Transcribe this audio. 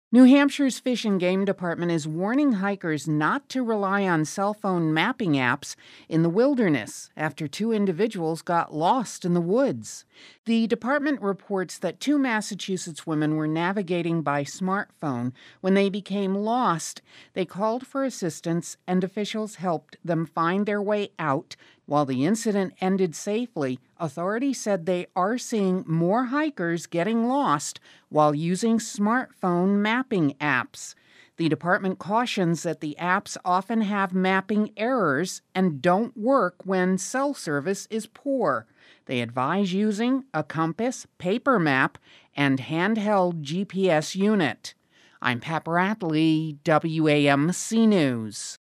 New Hampshire's Fish and Game Department is warning hikers not to rely on cell phone mapping apps in the wilderness after two individuals got lost in the woods. The department reports that two Massachusetts women were navigating by smartphone when they became lost. They called for assistance, and officials helped them find their way out. While the incident ended safely, authorities said they are seeing more hikers getting lost while using smartphone mapping apps. The department cautions that the apps often have mapping errors and don't work when cell service is poor. They advise using a compass, paper map, and handheld GPS unit. I'm Pat Bradley, WAMC News.